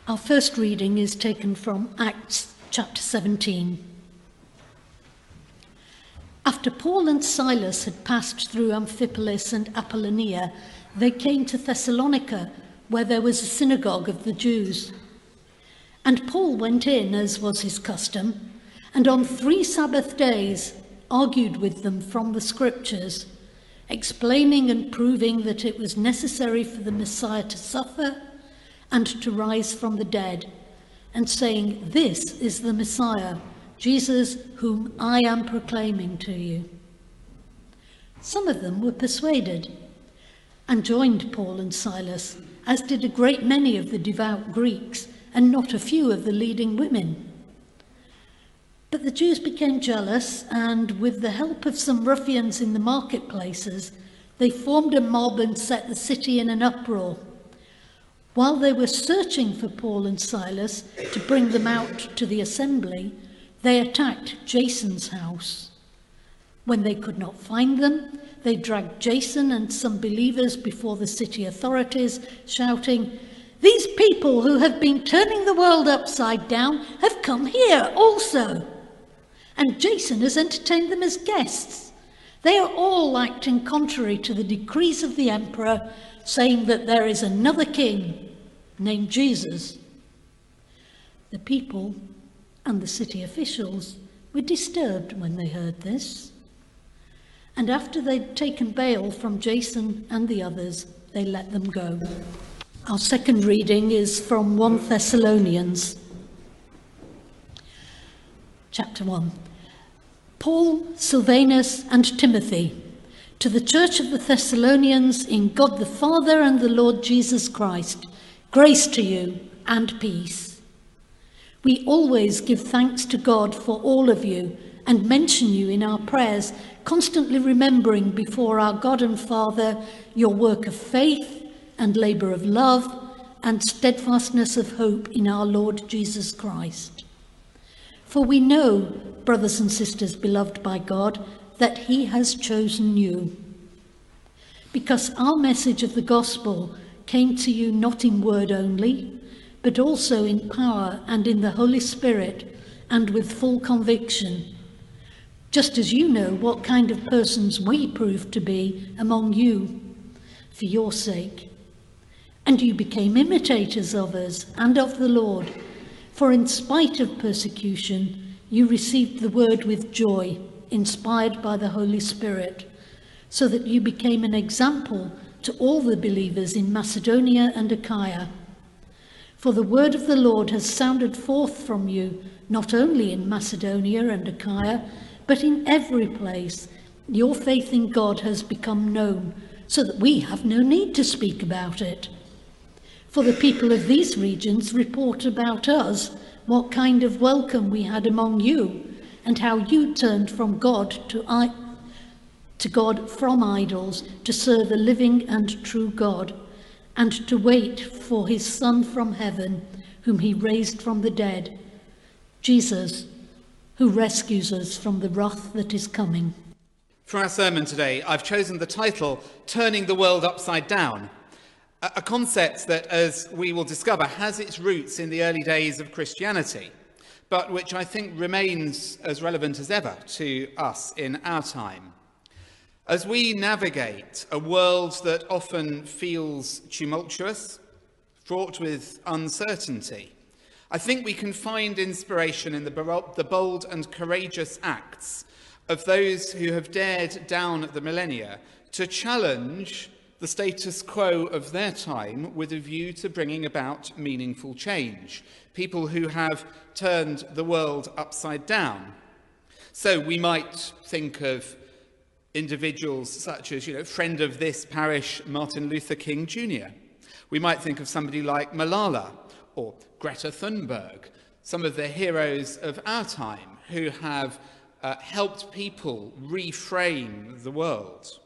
Our first reading is taken from Acts chapter 17. After Paul and Silas had passed through Amphipolis and Apollonia, they came to Thessalonica, where there was a synagogue of the Jews. And Paul went in, as was his custom, and on 3 Sabbath days argued with them from the Scriptures, explaining and proving that it was necessary for the Messiah to suffer and to rise from the dead, and saying, "This is the Messiah, Jesus, whom I am proclaiming to you." Some of them were persuaded and joined Paul and Silas, as did a great many of the devout Greeks, and not a few of the leading women. But the Jews became jealous, and with the help of some ruffians in the marketplaces, they formed a mob and set the city in an uproar. While they were searching for Paul and Silas to bring them out to the assembly, they attacked Jason's house. When they could not find them, they dragged Jason and some believers before the city authorities, shouting, "These people who have been turning the world upside down have come here also. And Jason has entertained them as guests. They are all acting contrary to the decrees of the emperor, saying that there is another king named Jesus." The people and the city officials were disturbed when they heard this. And after they'd taken bail from Jason and the others, they let them go. Our second reading is from 1 Thessalonians, chapter 1. Paul, Silvanus, and Timothy, to the church of the Thessalonians in God the Father and the Lord Jesus Christ, grace to you and peace. We always give thanks to God for all of you and mention you in our prayers, constantly remembering before our God and Father your work of faith and labour of love and steadfastness of hope in our Lord Jesus Christ. For we know, brothers and sisters beloved by God, that he has chosen you, because our message of the gospel came to you not in word only, but also in power and in the Holy Spirit and with full conviction, just as you know what kind of persons we proved to be among you for your sake. And you became imitators of us and of the Lord, for in spite of persecution, you received the word with joy, inspired by the Holy Spirit, so that you became an example to all the believers in Macedonia and Achaia. For the word of the Lord has sounded forth from you, not only in Macedonia and Achaia, but in every place. Your faith in God has become known, so that we have no need to speak about it. For the people of these regions report about us what kind of welcome we had among you, and how you turned from God to God from idols, to serve a living and true God, and to wait for his Son from heaven, whom he raised from the dead, Jesus, who rescues us from the wrath that is coming. For our sermon today, I've chosen the title, Turning the World Upside Down, a concept that, as we will discover, has its roots in the early days of Christianity, but which I think remains as relevant as ever to us in our time. As we navigate a world that often feels tumultuous, fraught with uncertainty, I think we can find inspiration in the bold and courageous acts of those who have dared down the millennia to challenge the status quo of their time with a view to bringing about meaningful change. People who have turned the world upside down. So we might think of individuals such as, friend of this parish, Martin Luther King Jr. We might think of somebody like Malala or Greta Thunberg, some of the heroes of our time who have helped people reframe the world.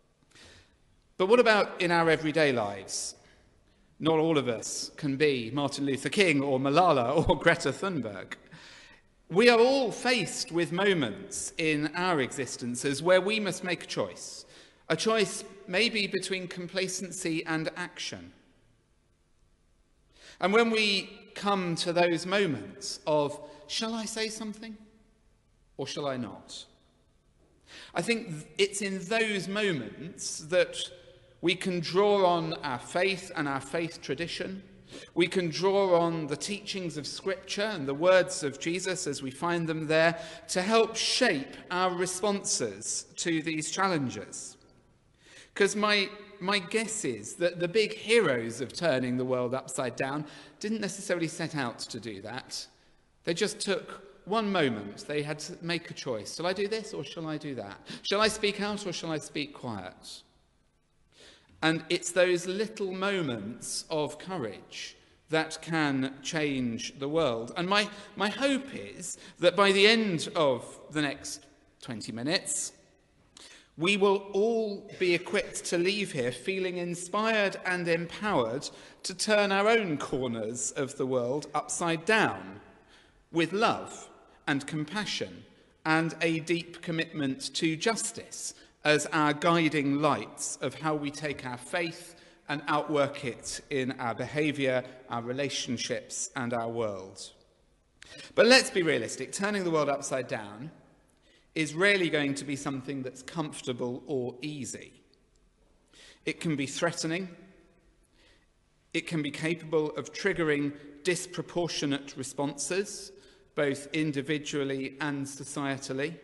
But what about in our everyday lives? Not all of us can be Martin Luther King or Malala or Greta Thunberg. We are all faced with moments in our existences where we must make a choice maybe between complacency and action. And when we come to those moments of, shall I say something or shall I not? I think it's in those moments that we can draw on our faith and our faith tradition. We can draw on the teachings of Scripture and the words of Jesus as we find them there to help shape our responses to these challenges. Because my guess is that the big heroes of turning the world upside down didn't necessarily set out to do that. They just took one moment. They had to make a choice. Shall I do this or shall I do that? Shall I speak out or shall I speak quiet? And it's those little moments of courage that can change the world. And my hope is that by the end of the next 20 minutes, we will all be equipped to leave here feeling inspired and empowered to turn our own corners of the world upside down with love and compassion and a deep commitment to justice as our guiding lights of how we take our faith and outwork it in our behaviour, our relationships and our world. But let's be realistic. Turning the world upside down is rarely going to be something that's comfortable or easy. It can be threatening. It can be capable of triggering disproportionate responses, both individually and societally.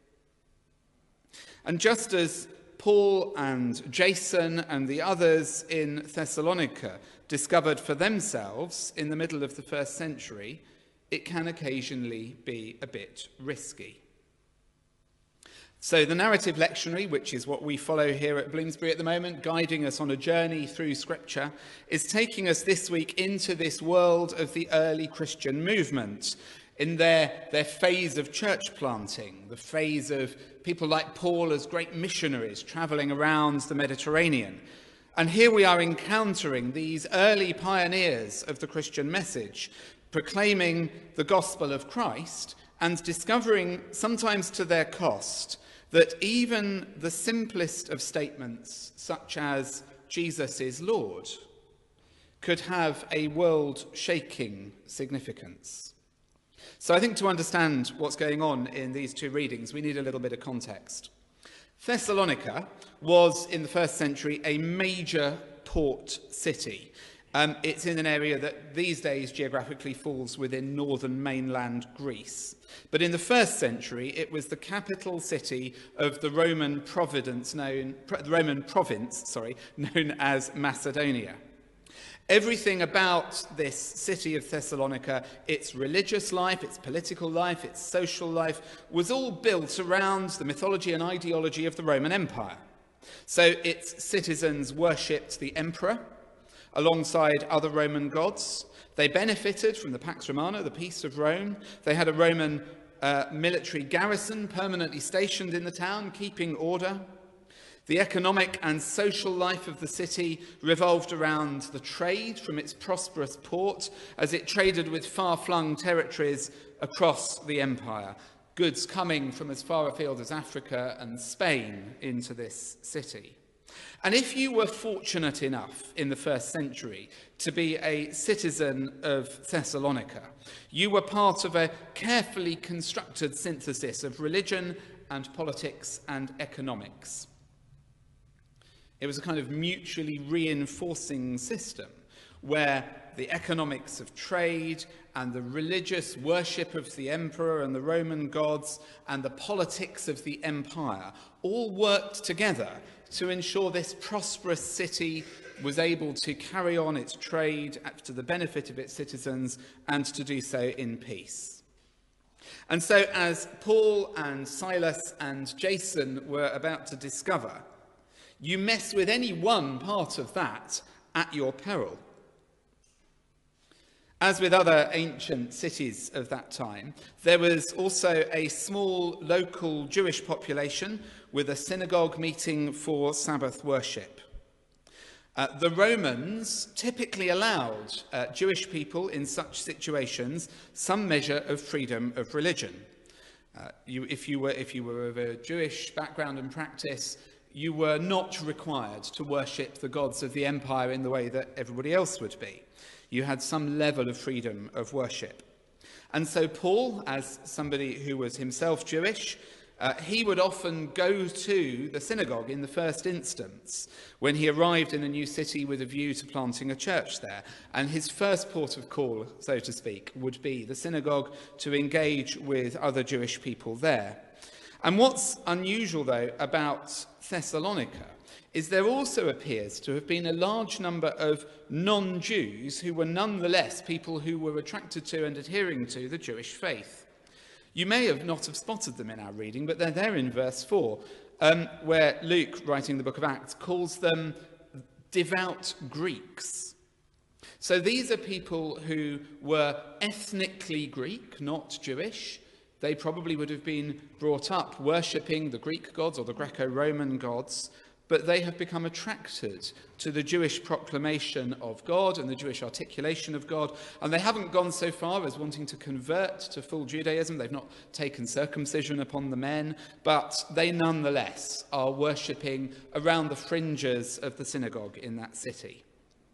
And just as Paul and Jason and the others in Thessalonica discovered for themselves in the middle of the first century, it can occasionally be a bit risky. So the narrative lectionary, which is what we follow here at Bloomsbury at the moment, guiding us on a journey through Scripture, is taking us this week into this world of the early Christian movement, in their phase of church planting, the phase of people like Paul as great missionaries travelling around the Mediterranean. And here we are encountering these early pioneers of the Christian message, proclaiming the gospel of Christ and discovering, sometimes to their cost, that even the simplest of statements, such as Jesus is Lord, could have a world-shaking significance. So I think to understand what's going on in these two readings, we need a little bit of context. Thessalonica was, in the first century, a major port city. It's in an area that these days geographically falls within northern mainland Greece. But in the first century, it was the capital city of the Roman province known as Macedonia. Everything about this city of Thessalonica, its religious life, its political life, its social life, was all built around the mythology and ideology of the Roman Empire. So its citizens worshipped the emperor alongside other Roman gods. They benefited from the Pax Romana, the peace of Rome. They had a Roman military garrison permanently stationed in the town, keeping order. The economic and social life of the city revolved around the trade from its prosperous port as it traded with far-flung territories across the empire, goods coming from as far afield as Africa and Spain into this city. And if you were fortunate enough in the first century to be a citizen of Thessalonica, you were part of a carefully constructed synthesis of religion and politics and economics. It was a kind of mutually reinforcing system where the economics of trade and the religious worship of the emperor and the Roman gods and the politics of the empire all worked together to ensure this prosperous city was able to carry on its trade to the benefit of its citizens and to do so in peace. And so as Paul and Silas and Jason were about to discover, you mess with any one part of that at your peril. As with other ancient cities of that time, there was also a small local Jewish population with a synagogue meeting for Sabbath worship. The Romans typically allowed Jewish people in such situations some measure of freedom of religion. If you were of a Jewish background and practice, you were not required to worship the gods of the empire in the way that everybody else would be. You had some level of freedom of worship. And so Paul, as somebody who was himself Jewish, he would often go to the synagogue in the first instance when he arrived in a new city with a view to planting a church there. And his first port of call, so to speak, would be the synagogue to engage with other Jewish people there. And what's unusual, though, about Thessalonica is there also appears to have been a large number of non-Jews who were nonetheless people who were attracted to and adhering to the Jewish faith. You may not have spotted them in our reading, but they're there in verse 4, where Luke, writing the book of Acts, calls them devout Greeks. So these are people who were ethnically Greek, not Jewish. They probably would have been brought up worshipping the Greek gods or the Greco-Roman gods, but they have become attracted to the Jewish proclamation of God and the Jewish articulation of God, and they haven't gone so far as wanting to convert to full Judaism. They've not taken circumcision upon the men, but they nonetheless are worshipping around the fringes of the synagogue in that city.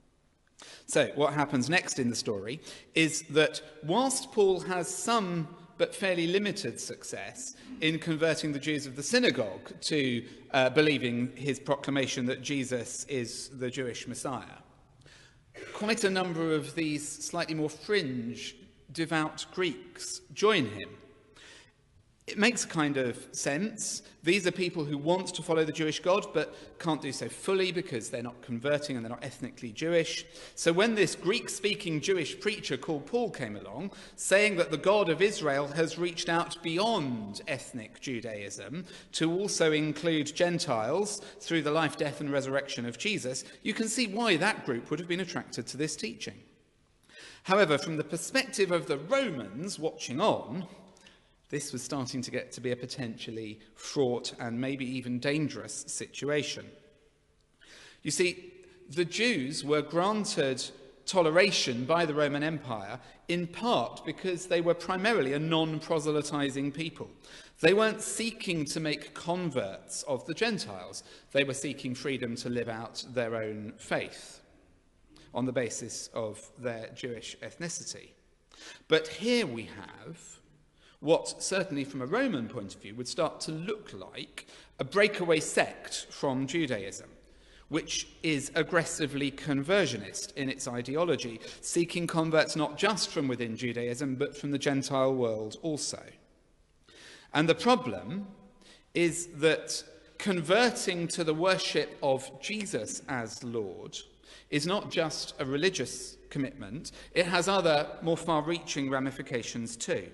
So what happens next in the story is that whilst Paul has some but fairly limited success in converting the Jews of the synagogue to believing his proclamation that Jesus is the Jewish Messiah, quite a number of these slightly more fringe devout Greeks join him. It makes kind of sense. These are people who want to follow the Jewish God, but can't do so fully because they're not converting and they're not ethnically Jewish. So when this Greek-speaking Jewish preacher called Paul came along, saying that the God of Israel has reached out beyond ethnic Judaism to also include Gentiles through the life, death, and resurrection of Jesus, you can see why that group would have been attracted to this teaching. However, from the perspective of the Romans watching on, this was starting to get to be a potentially fraught and maybe even dangerous situation. You see, the Jews were granted toleration by the Roman Empire in part because they were primarily a non-proselytizing people. They weren't seeking to make converts of the Gentiles. They were seeking freedom to live out their own faith on the basis of their Jewish ethnicity. But here we have what, certainly from a Roman point of view, would start to look like a breakaway sect from Judaism, which is aggressively conversionist in its ideology, seeking converts not just from within Judaism, but from the Gentile world also. And the problem is that converting to the worship of Jesus as Lord is not just a religious commitment, it has other, more far-reaching ramifications too.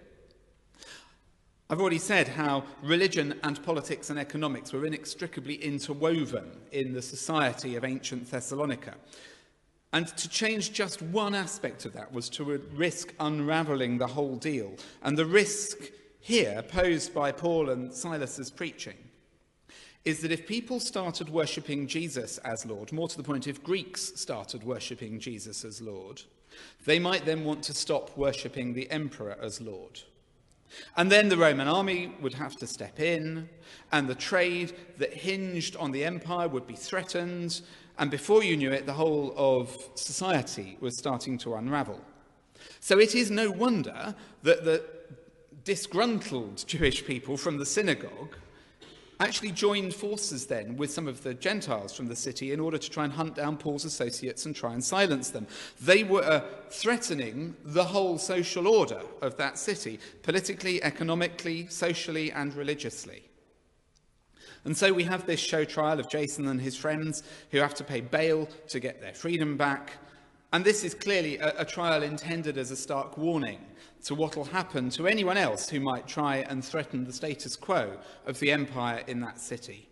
I've already said how religion and politics and economics were inextricably interwoven in the society of ancient Thessalonica. And to change just one aspect of that was to risk unravelling the whole deal. And the risk here posed by Paul and Silas's preaching is that if people started worshipping Jesus as Lord, more to the point, if Greeks started worshipping Jesus as Lord, they might then want to stop worshipping the emperor as Lord. And then the Roman army would have to step in, and the trade that hinged on the empire would be threatened, and before you knew it, the whole of society was starting to unravel. So it is no wonder that the disgruntled Jewish people from the synagogue actually joined forces then with some of the Gentiles from the city in order to try and hunt down Paul's associates and try and silence them. They were threatening the whole social order of that city, politically, economically, socially, and religiously. And so we have this show trial of Jason and his friends who have to pay bail to get their freedom back. And this is clearly a trial intended as a stark warning to what will happen to anyone else who might try and threaten the status quo of the empire in that city.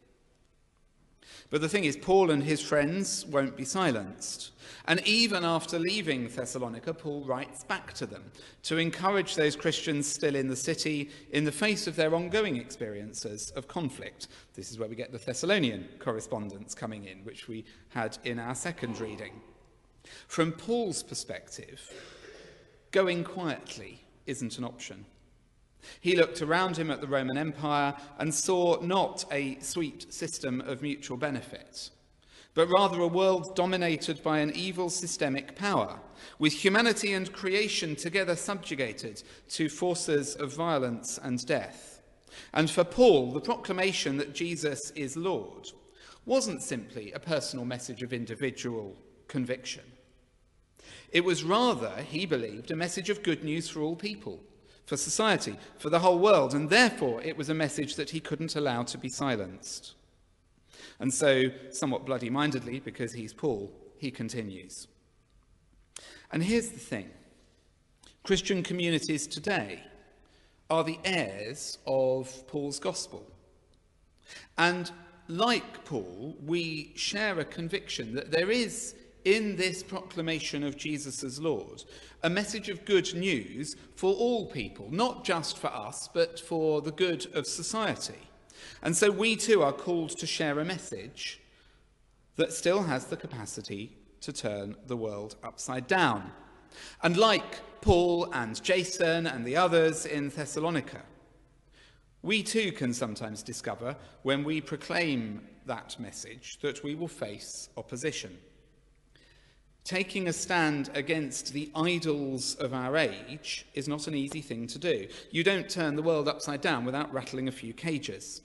But the thing is, Paul and his friends won't be silenced. And even after leaving Thessalonica, Paul writes back to them to encourage those Christians still in the city in the face of their ongoing experiences of conflict. This is where we get the Thessalonian correspondence coming in, which we had in our second reading. From Paul's perspective, going quietly isn't an option. He looked around him at the Roman Empire and saw not a sweet system of mutual benefit, but rather a world dominated by an evil systemic power, with humanity and creation together subjugated to forces of violence and death. And for Paul, the proclamation that Jesus is Lord wasn't simply a personal message of individual conviction. It was rather, he believed, a message of good news for all people, for society, for the whole world, and therefore it was a message that he couldn't allow to be silenced. And so, somewhat bloody-mindedly, because he's Paul, he continues. And here's the thing. Christian communities today are the heirs of Paul's gospel. And like Paul, we share a conviction that there is, in this proclamation of Jesus as Lord, a message of good news for all people, not just for us, but for the good of society. And so we too are called to share a message that still has the capacity to turn the world upside down. And like Paul and Jason and the others in Thessalonica, we too can sometimes discover, when we proclaim that message, that we will face opposition. Taking a stand against the idols of our age is not an easy thing to do. You don't turn the world upside down without rattling a few cages.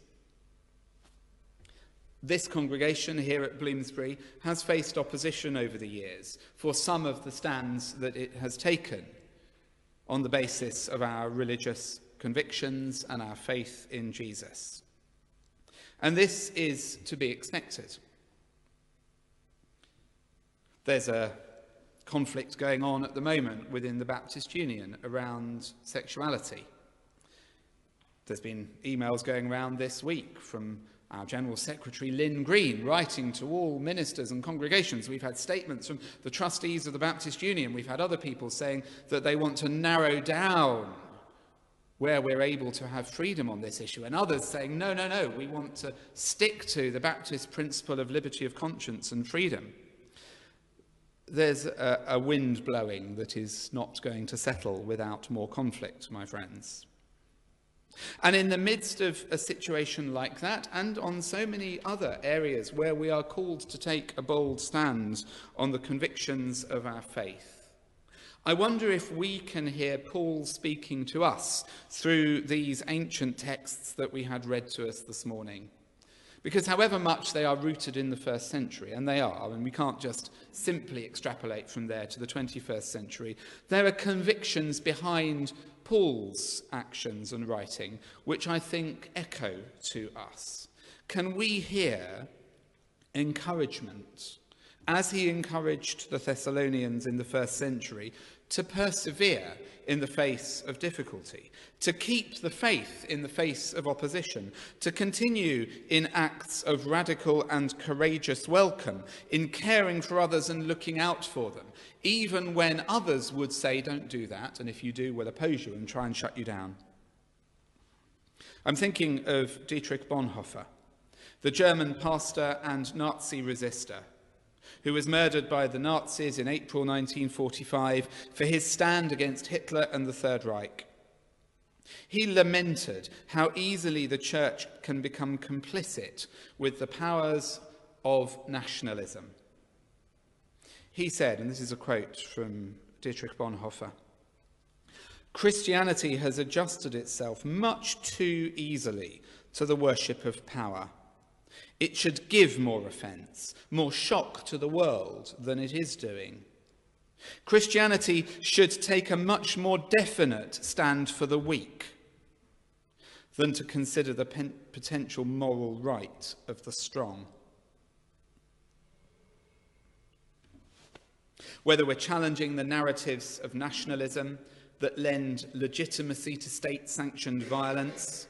This congregation here at Bloomsbury has faced opposition over the years for some of the stands that it has taken on the basis of our religious convictions and our faith in Jesus. And this is to be expected. There's a conflict going on at the moment within the Baptist Union around sexuality. There's been emails going around this week from our General Secretary, Lynn Green, writing to all ministers and congregations. We've had statements from the trustees of the Baptist Union. We've had other people saying that they want to narrow down where we're able to have freedom on this issue, and others saying, no, we want to stick to the Baptist principle of liberty of conscience and freedom. There's a wind blowing that is not going to settle without more conflict, my friends. And in the midst of a situation like that, and on so many other areas where we are called to take a bold stand on the convictions of our faith, I wonder if we can hear Paul speaking to us through these ancient texts that we had read to us this morning. Because however much they are rooted in the first century, and they are, and we can't just simply extrapolate from there to the 21st century, there are convictions behind Paul's actions and writing, which I think echo to us. Can we hear encouragement, as he encouraged the Thessalonians in the first century, to persevere in the face of difficulty, to keep the faith in the face of opposition, to continue in acts of radical and courageous welcome, in caring for others and looking out for them, even when others would say, don't do that, and if you do, we'll oppose you and try and shut you down. I'm thinking of Dietrich Bonhoeffer, the German pastor and Nazi resistor, who was murdered by the Nazis in April 1945 for his stand against Hitler and the Third Reich. He lamented how easily the church can become complicit with the powers of nationalism. He said, and this is a quote from Dietrich Bonhoeffer, "Christianity has adjusted itself much too easily to the worship of power. It should give more offence, more shock to the world than it is doing. Christianity should take a much more definite stand for the weak than to consider the potential moral right of the strong." Whether we're challenging the narratives of nationalism that lend legitimacy to state-sanctioned violence,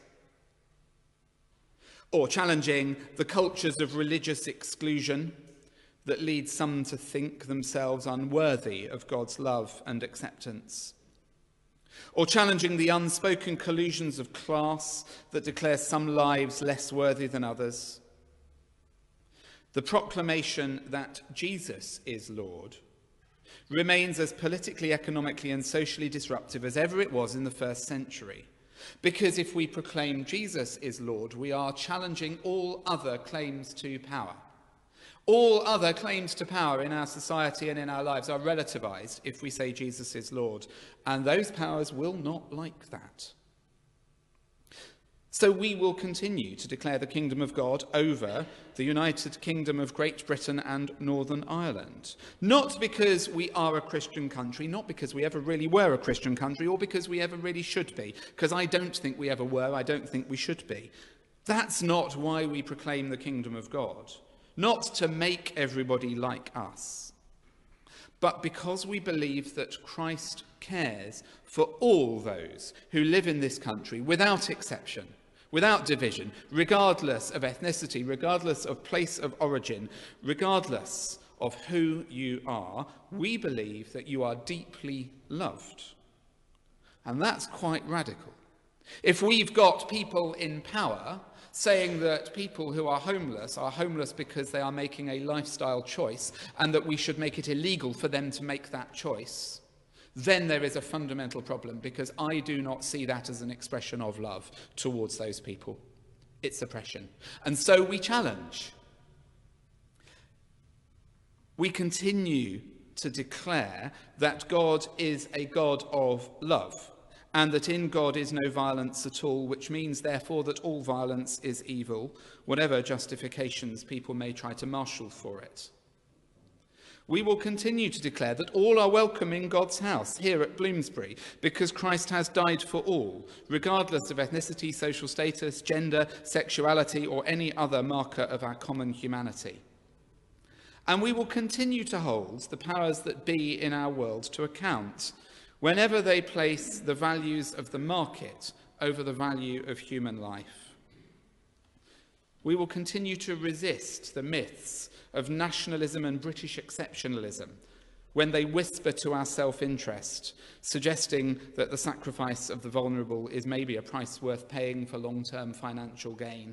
or challenging the cultures of religious exclusion that lead some to think themselves unworthy of God's love and acceptance, or challenging the unspoken collusions of class that declare some lives less worthy than others, the proclamation that Jesus is Lord remains as politically, economically, and socially disruptive as ever it was in the first century. Because if we proclaim Jesus is Lord, we are challenging all other claims to power, All other claims to power in our society and in our lives are relativized if we say Jesus is Lord, and those powers will not like that. So we will continue to declare the kingdom of God over the United Kingdom of Great Britain and Northern Ireland. Not because we are a Christian country, not because we ever really were a Christian country, or because we ever really should be, because I don't think we ever were, I don't think we should be. That's not why we proclaim the kingdom of God. Not to make everybody like us, but because we believe that Christ cares for all those who live in this country without exception, without division, regardless of ethnicity, regardless of place of origin, regardless of who you are. We believe that you are deeply loved. And that's quite radical. If we've got people in power saying that people who are homeless because they are making a lifestyle choice and that we should make it illegal for them to make that choice, then there is a fundamental problem, because I do not see that as an expression of love towards those people. It's oppression. And so we challenge. We continue to declare that God is a God of love, and that in God is no violence at all, which means, therefore, that all violence is evil, whatever justifications people may try to marshal for it. We will continue to declare that all are welcome in God's house here at Bloomsbury, because Christ has died for all, regardless of ethnicity, social status, gender, sexuality, or any other marker of our common humanity. And we will continue to hold the powers that be in our world to account whenever they place the values of the market over the value of human life. We will continue to resist the myths of nationalism and British exceptionalism when they whisper to our self-interest, suggesting that the sacrifice of the vulnerable is maybe a price worth paying for long-term financial gain.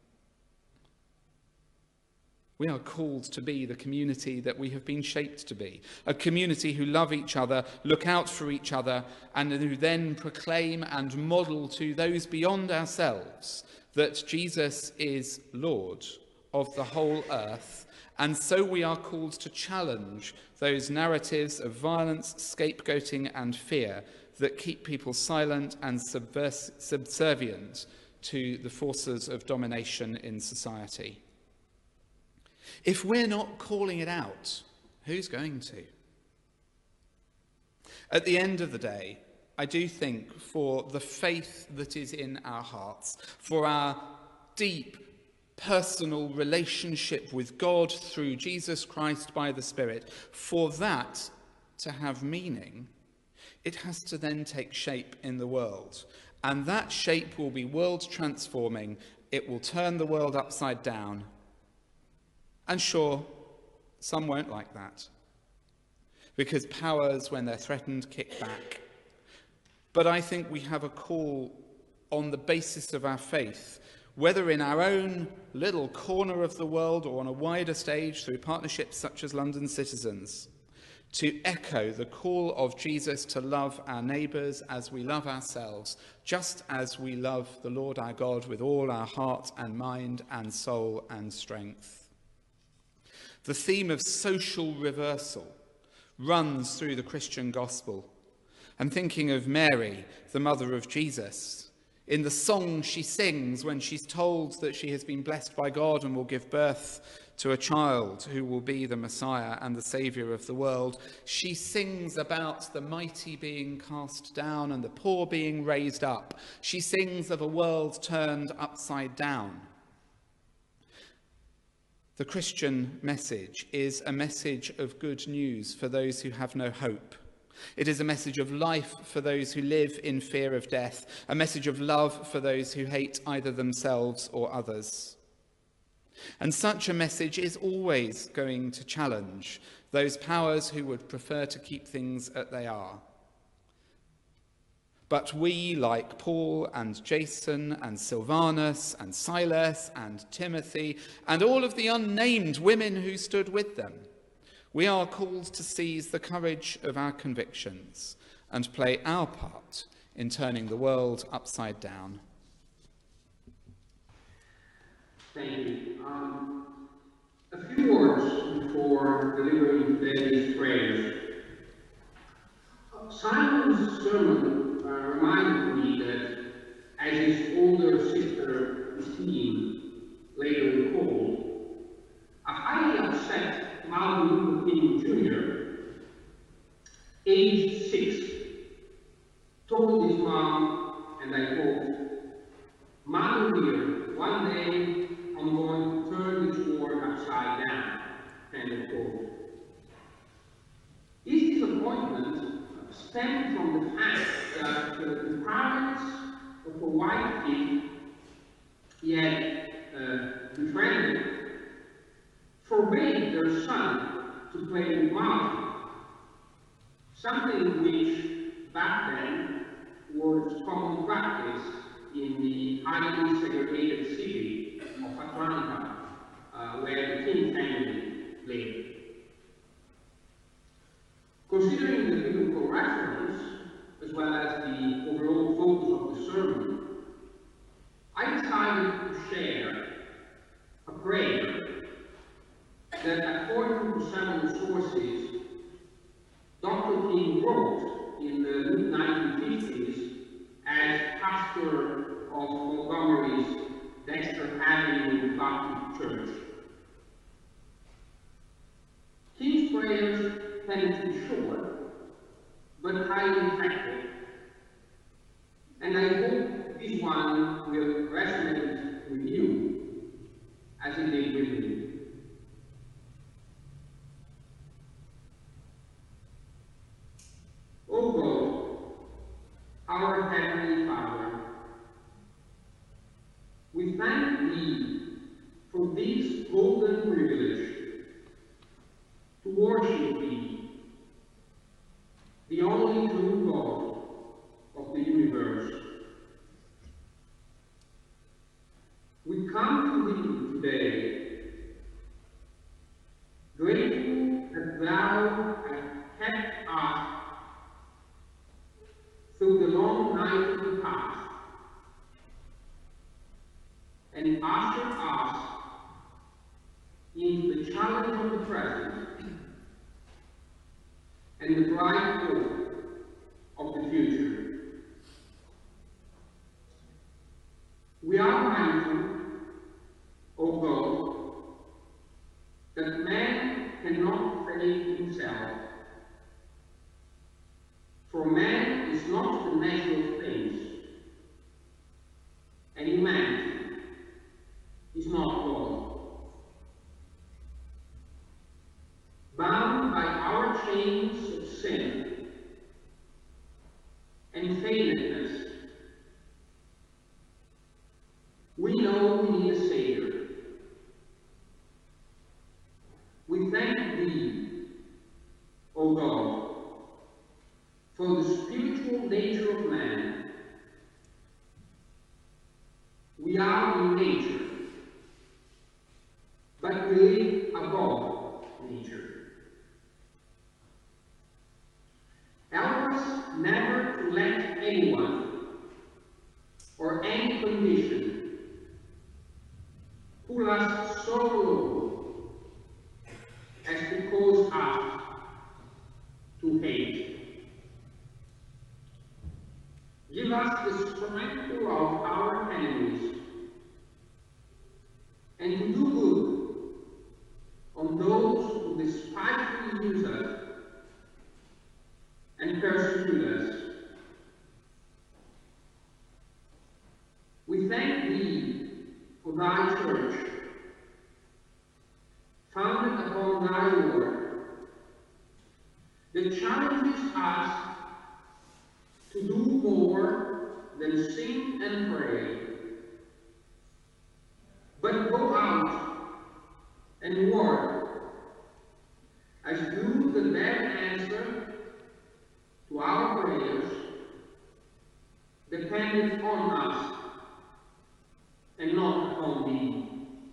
We are called to be the community that we have been shaped to be, a community who love each other, look out for each other, and who then proclaim and model to those beyond ourselves that Jesus is Lord of the whole earth. And so we are called to challenge those narratives of violence, scapegoating, and fear that keep people silent and subservient to the forces of domination in society. If we're not calling it out, who's going to? At the end of the day, I do think for the faith that is in our hearts, for our deep personal relationship with God through Jesus Christ by the Spirit, for that to have meaning, it has to then take shape in the world. And that shape will be world transforming. It will turn the world upside down. And sure, some won't like that, because powers, when they're threatened, kick back. But I think we have a call on the basis of our faith, whether in our own little corner of the world or on a wider stage through partnerships such as London Citizens, to echo the call of Jesus to love our neighbours as we love ourselves, just as we love the Lord our God with all our heart and mind and soul and strength. The theme of social reversal runs through the Christian gospel. I'm thinking of Mary, the mother of Jesus, in the song she sings when she's told that she has been blessed by God and will give birth to a child who will be the Messiah and the Saviour of the world. She sings about the mighty being cast down and the poor being raised up. She sings of a world turned upside down. The Christian message is a message of good news for those who have no hope. It is a message of life for those who live in fear of death, a message of love for those who hate either themselves or others. And such a message is always going to challenge those powers who would prefer to keep things as they are. But we, like Paul and Jason and Silvanus and Silas and Timothy and all of the unnamed women who stood with them, we are called to seize the courage of our convictions and play our part in turning the world upside down. Thank you. A few words before delivering today's prayers. Simon's sermon reminded me that, as his older sister Christine later recalled, a highly upset Martin Luther King Jr., aged 6, told his mom, and I quote, "Mother dear, one day I'm going to turn this world upside down," end of quote. His disappointment stemmed from the fact that the parents of a white kid he had befriended forbade their son to play with Martin, something which back then was common practice in the highly segregated city of Atlanta, where the King family lived. Considering the biblical reference, as well as the overall focus of the sermon, I decided to share a prayer that, according to several sources, Dr. King wrote in the mid-1950s as pastor of Montgomery's Dexter Avenue Baptist Church. King's prayers tend to be short, but highly effective, and I hope this one will resonate with you as it did with me. O God, our Heavenly Father, we thank Thee for this golden privilege to worship Thee, the only true God of the universe. We come to Thee today, grateful that Thou hast kept us through the long night of the past, and ushered us into the challenge of the present and the bright hope of the future. We are mindful, O God, that man cannot save himself, for man is not the measure of things, and humanity is not God. Bound by our chains of sin and failedness, we know we need a Savior. We thank Thee, O God, for the spiritual nature of man. We are in nature, but we live above nature. Help us never to let anyone or any condition pull us so low as to cause us to hate. Give us the strength to love our enemies and to do good on those who despitefully use us and persecute us. We thank Thee for Thy church, founded upon Thy word, that challenges us to do more than sing and pray, but go out and work, as do the very answer to our prayers, dependent on us and not upon Thee.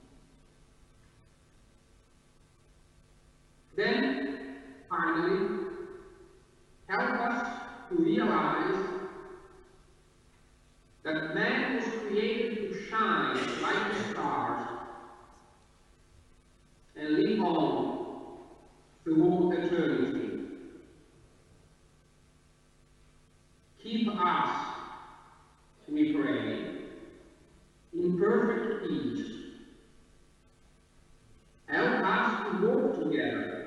Then, finally, help us to realize that man was created to shine like the stars and on through eternity. Keep us, we pray, in perfect peace. Help us to walk together,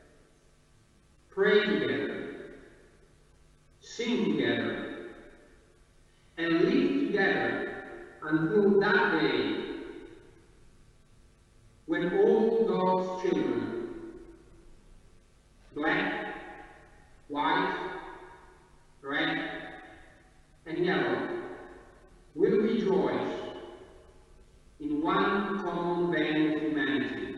pray together, sing together, and live together until that day when all God's children, black, white, red, and yellow, will rejoice in one common band of humanity,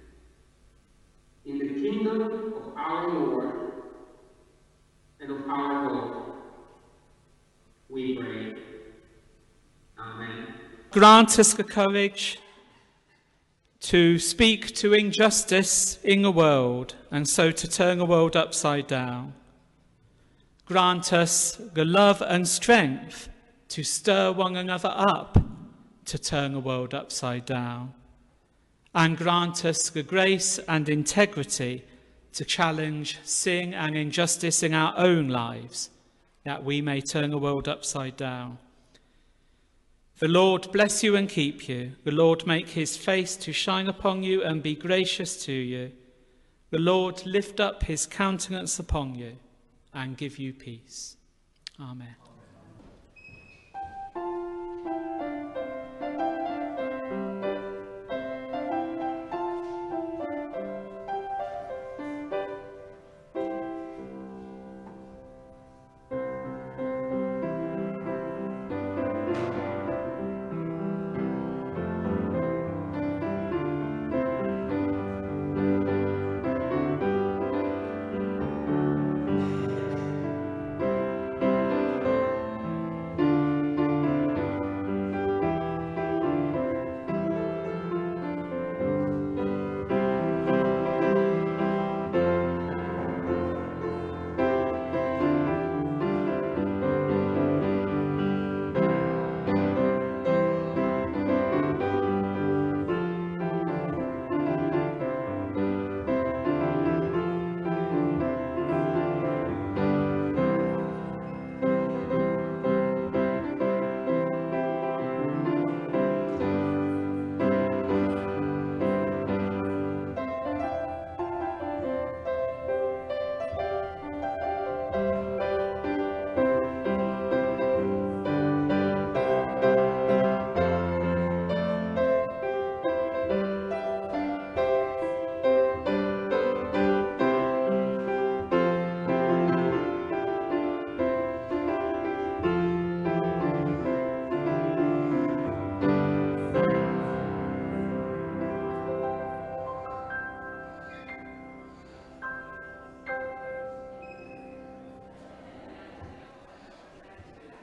in the kingdom of our Lord and of our God. We pray. Amen. Grant us the courage to speak to injustice in the world and so to turn the world upside down. Grant us the love and strength to stir one another up to turn the world upside down. And grant us the grace and integrity to challenge sin and injustice in our own lives, that we may turn the world upside down. The Lord bless you and keep you. The Lord make his face to shine upon you and be gracious to you. The Lord lift up his countenance upon you and give you peace. Amen.